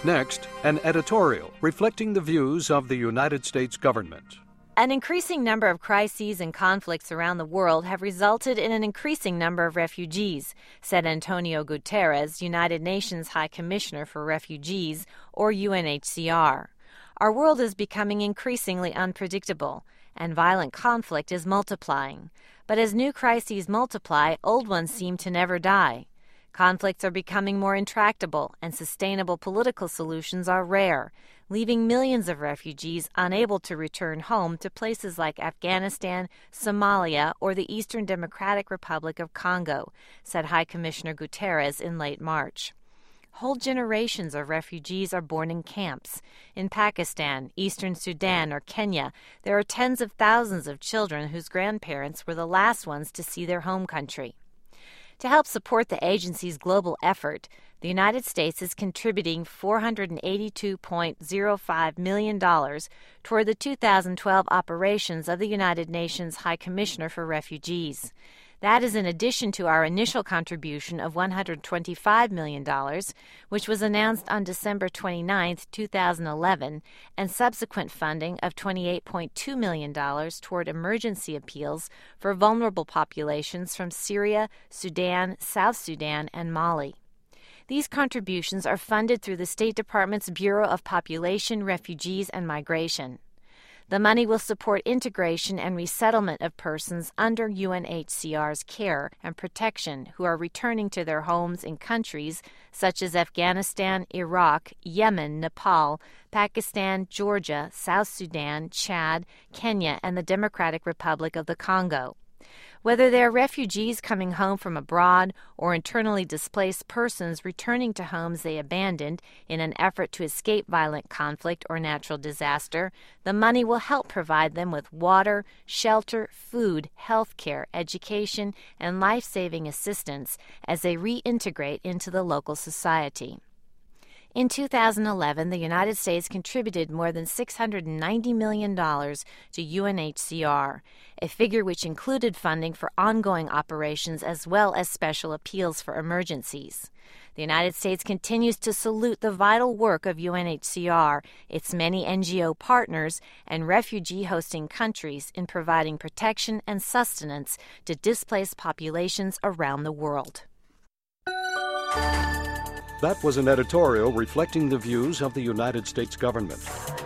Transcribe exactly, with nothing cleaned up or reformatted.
Next, an editorial reflecting the views of the United States government. An increasing number of crises and conflicts around the world have resulted in an increasing number of refugees, said Antonio Guterres, United Nations High Commissioner for Refugees, or U N H C R. Our world is becoming increasingly unpredictable, and violent conflict is multiplying. But as new crises multiply, old ones seem to never die. Conflicts are becoming more intractable, and sustainable political solutions are rare, leaving millions of refugees unable to return home to places like Afghanistan, Somalia, or the Eastern Democratic Republic of Congo, said High Commissioner Guterres in late March. Whole generations of refugees are born in camps. In Pakistan, Eastern Sudan, or Kenya, there are tens of thousands of children whose grandparents were the last ones to see their home country. To help support the agency's global effort, the United States is contributing four hundred eighty-two point zero five million dollars toward the two thousand twelve operations of the United Nations High Commissioner for Refugees. That is in addition to our initial contribution of one hundred twenty-five million dollars, which was announced on December twenty-ninth, two thousand eleven, and subsequent funding of twenty-eight point two million dollars toward emergency appeals for vulnerable populations from Syria, Sudan, South Sudan, and Mali. These contributions are funded through the State Department's Bureau of Population, Refugees, and Migration. The money will support integration and resettlement of persons under U N H C R's care and protection who are returning to their homes in countries such as Afghanistan, Iraq, Yemen, Nepal, Pakistan, Georgia, South Sudan, Chad, Kenya, and the Democratic Republic of the Congo. Whether they are refugees coming home from abroad or internally displaced persons returning to homes they abandoned in an effort to escape violent conflict or natural disaster, the money will help provide them with water, shelter, food, health care, education, and life-saving assistance as they reintegrate into the local society. In two thousand eleven, the United States contributed more than six hundred ninety million dollars to U N H C R, a figure which included funding for ongoing operations as well as special appeals for emergencies. The United States continues to salute the vital work of U N H C R, its many N G O partners, and refugee-hosting countries in providing protection and sustenance to displaced populations around the world. That was an editorial reflecting the views of the United States government.